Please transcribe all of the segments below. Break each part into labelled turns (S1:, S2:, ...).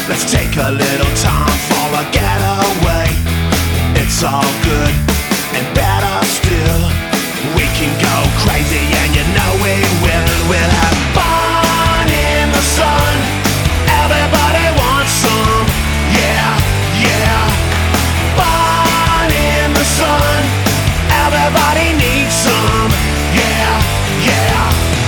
S1: Let's take a little time for a getaway. It's all good and better still. We can go crazy and you know we will. We'll have fun in the sun. Everybody wants some. Yeah, yeah. Fun in the sun. Everybody needs some. Yeah, yeah.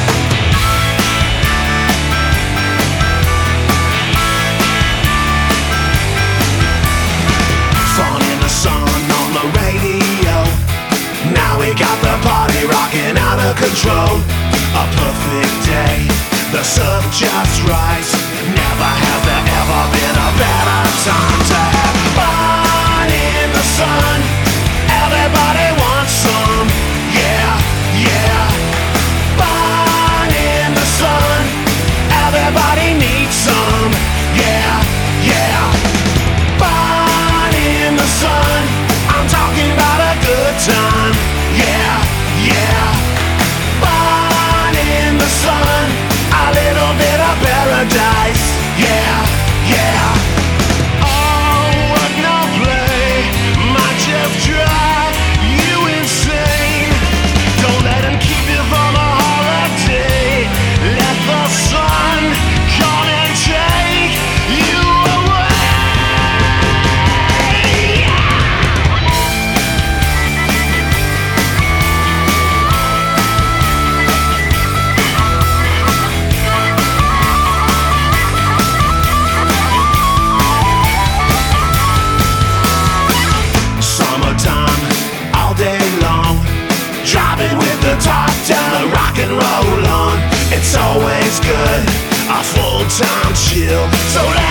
S1: Fun in the sun on the radio. Now we got the party rocking out of control. A perfect day, the sun just rise. Never has there ever been a better time to have fun in the sun. Everybody wants some. Yeah, yeah. Fun in the sun. Everybody needs some. Yeah, yeah. Fun in the sun. I'm talking about a good time. Yeah, yeah. Fun in the sun. A little bit of paradise. Yeah, yeah. Oh, what no play. Might just drive you insane. Don't let him keep you from a holiday. Let the sun come and take you away. Summertime, all day long. Driving with the top down, rock and roll on. It's always good, a full-time chill. So